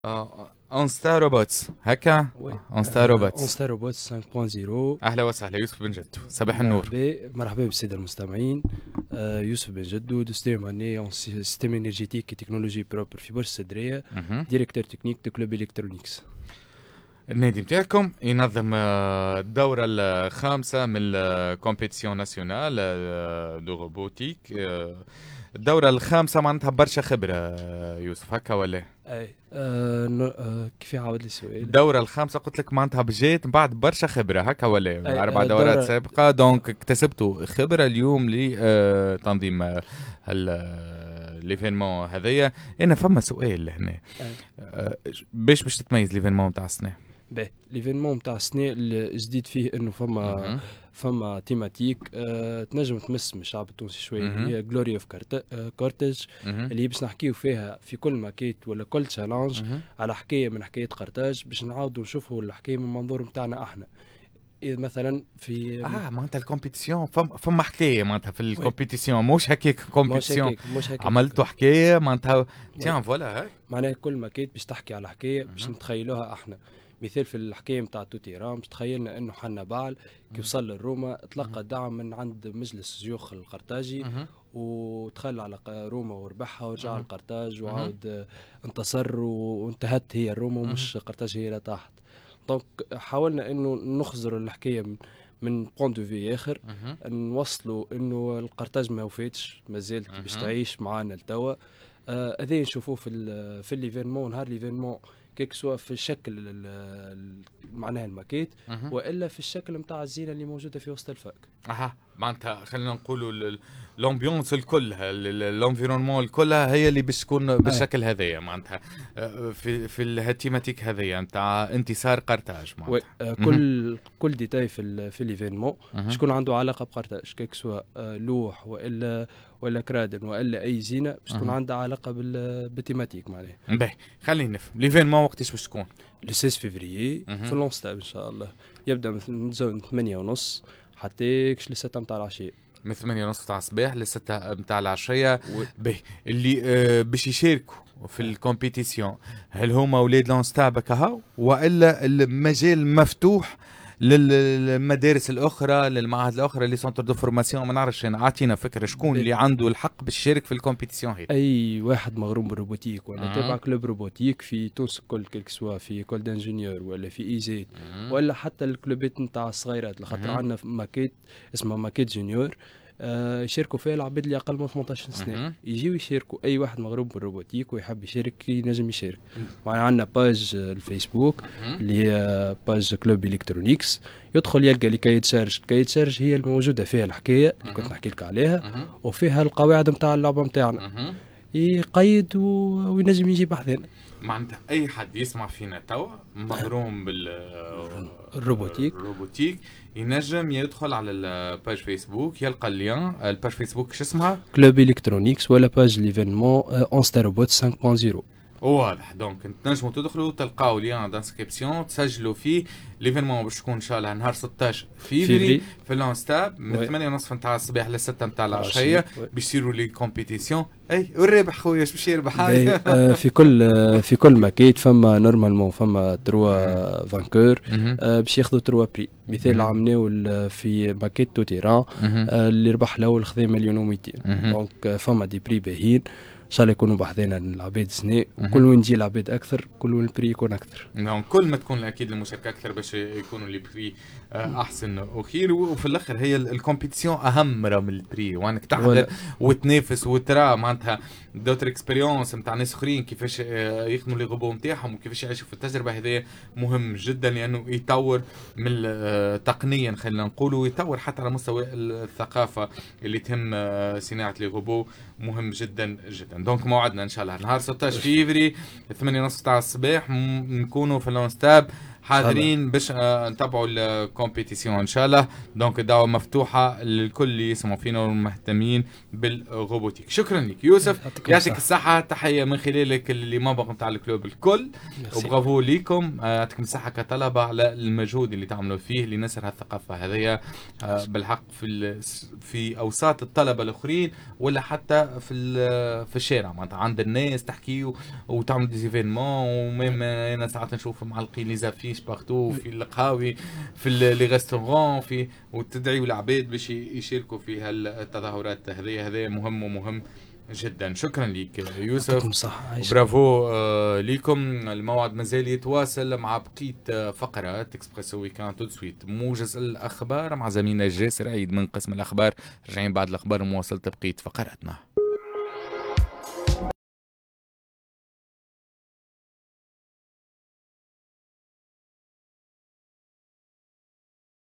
اونستا روبوتس هكا. وي. اونستا روبوتس. اونستا روبوت 5.0. اهلا وسهلا، يوسف بن جدو، صباح النور. مرحبا مرحبا بالسادة المستمعين. يوسف بن جدو، دوستيم اني اون سيستيم انرجيتيك تكنولوجي بروبر في بورصة السدرية، مهم. ديريكتور تكنيك دو كلوب الكترونيكس. النادي متاعكم ينظم الدورة الخامسة من الكومبيتيسيون ناسيونال دو روبوتيك. الدورة الخامسة معناتها برشا خبرة، يوسف هكا ولا؟ اي كيف يعاود لي السؤال؟ الدورة الخامسة قلت لك معناتها بجيت بعد برشا خبرة هكا ولا؟ اي 4 دورات سابقة، دونك اكتسبتوا خبرة اليوم لتنظيم ليفينمون هذايا. انا فما سؤال هنا، اي باش تتميز ليفينمون نتاع السنة؟ باهي. ليفينمون نتاع السنة الجديد فيه انه مهم. فما تيماتيك تنجم تمس من الشعب التونسي شويه، مهم. اللي هي جلوري اوف كورتيج، مهم. اللي باش نحكيو فيها في كل ماكيت ولا كل تشالنج مهم. على حكايه من حكايات قرطاج، باش نعاودوا نشوفوا الحكايه من منظور نتاعنا احنا. إذا مثلا في معناتها الكومبيتيسيون فما حكايه معناتها في وي، الكومبيتيسيون، مش هكاك مش كومبيتيسيون. هكاك مش هكاك عملتوا حكايه معناتها، وي. تيان فوالا هاي. معناها كل ماكيت باش تحكي على حكايه باش مهم. نتخيلوها احنا. مثال في الحكايه نتاع توتيرام، باش تخيلنا انه حنا بعل كي وصل لروما تلقى دعم من عند مجلس شيوخ القرطاجي، مهم. ودخل على روما وربحها ورجع مهم. لقرطاج مهم. وعاود انتصر وانتهت هي روما مهم. ومش قرطاج هي اللي طاحت. دونك حاولنا انه نخزر الحكايه من بوان دو في اخر، مهم. نوصلوا انه القرطاج ما وفاتش، ما زالت باش مهم. تعيش معانا لتوا. هذا نشوفوه في ليفينمون، نهار ليفينمون كيك سوا في الشكل معناها الماكيت، مهم. والا في الشكل نتاع الزينه اللي موجوده في وسط الفاك. معناتها خلينا نقولوا الامبيونس الكلها، الانفيرونمون الكلها هي اللي باش تكون اي بالشكل هذايا معناتها. في التيماتيك هذايا نتاع انتصار قرطاج وي. معناتها. مهم. كل ديتاي في ليفينمون مهم. شكون عنده علاقه بقرطاج، كيك سوا لوح ولا كرادن والا اي زينه باش تكون مهم. عندها علاقه بالتيماتيك معناها. باهي، خلينا نفهم ليفينمون وقتاش باش تكون. لو 16 فيفري في مهم. لونستاب ان شاء الله، يبدا من زون 8 ونص حتى كش لستة متاع العشية. من 8:30 تاع الصباح ل6 متاع العشية. و... باهي، اللي باش يشاركوا في الكومبيتيسيون، هل هما اولاد لونستاب كهو والا المجال مفتوح للمدارس الاخرى، للمعاهد الاخرى، اللي سونتر دو فورماسيون؟ ما نعرفش انا، اعطينا فكره شكون اللي عنده الحق باش يشارك في الكومبيتيسيون هي. اي واحد مغروم بالروبوتيك ولا تابع مهم. كلوب روبوتيك في تونس الكل، كيك سوا في كول دانجينيور ولا في ايزيت، مهم. ولا حتى الكلوبات نتاع الصغيرات، لخاطر مهم. عندنا ماكيت اسمها ماكيت جونيور. يشاركوا فيها العباد اللي اقل من 18 سنه، مهم. يجيو يشاركوا. اي واحد مغروم بالروبوتيك ويحب يشارك ينجم يشارك. معنا عندنا باج الفيسبوك مهم. اللي هي باج كلوب الكترونيكس، يدخل يلقى لي كايت شارج. كايت شارج هي الموجوده فيها الحكايه اللي كنت نحكي لك عليها، مهم. وفيها القواعد نتاع اللعبه نتاعنا. مهم. يقيد وينجم يجي بحثنا. معناتها اي حد يسمع فينا توا مغروم الروبوتيك بالروبوتيك ينجم يدخل على الباج فيسبوك، يلقى اللين. الباج فيسبوك شو اسمها؟ كلوب الكترونيكس ولا باج ليفينمون اون ستاروبوت 5.0. واضح. دونك تنجموا تدخلوا تلقاو ليان دانسكريبسيون تسجلوا فيه. ليفينمون باش تكون ان شاء الله نهار 16 فيفري في لونستاب من 8:30 نتاع الصباح ل 6 نتاع العشيه، باش يصيروا لي كومبيتيسيون. اي والرابح خويا باش يربح هاي. في كل ماكيت فما نورمالمون فما 3 فانكور باش ياخذوا 3 بري. مثال عملناو في ماكيت توتيران، اللي ربح الاول خذا 1,200,000. دونك فما دي بري باهيين ان شاء الله يكونوا بحذنا العباد سنة، وكل وين يجي العباد اكثر كل وين البري يكون اكثر. نعم، كل ما تكون اكيد المشاركه اكثر باش يكونوا لي بري احسن وخير. وفي الاخر هي الكومبيتيسيون اهم من البري، وانك تحضر وتنافس وترى معناتها دوتر اكسبيريونس نتاع ناس اخرين كيفاش يخدموا لي غوبو نتاعهم وكيفاش يعيشوا في التجربه هذه. مهم جدا لانه يطور من تقنيا خلينا نقولوا، ويطور حتى على مستوى الثقافه اللي تهم صناعه لي غوبو. مهم جدا جدا. دونك موعدنا ان شاء الله نهار 16 فيفري 8:30 تاع الصباح نكونوا في لونستاب. حاضرين باش نتابعوا الكومبيتيسيون ان شاء الله. دونك دعوه مفتوحه للكل اللي يسمعوا فينا والمهتمين بالروبوتيك. شكرا لك يوسف، يعطيك الصحه. تحيه من خلالك اللي ممبر نتاع الكلوب الكل، وبرافو ليكم. يعطيكم الصحه كطلبه على المجهود اللي تعملوا فيه لنشر هالثقافه هذه بالحق في اوساط الطلبه الاخرين، ولا حتى في الشارع معناتها عند الناس تحكي وتعمل دي ايفينمون. وميم انا ساعات نشوف معلقين لي زافيش بارتو في القهاوي في لي ريستورون في، وتدعيوا العباد باش يشاركوا في هالتظاهرات هذه. هذا مهم ومهم جدا. شكرا لك يوسف، برافو ليكم. الموعد مازال يتواصل مع بقية فقرات اكسبريسو ويكاند. تو سويت موجز الاخبار مع زميلنا جاسر عيد من قسم الاخبار. راجعين بعد الاخبار مواصلة بقية فقراتنا.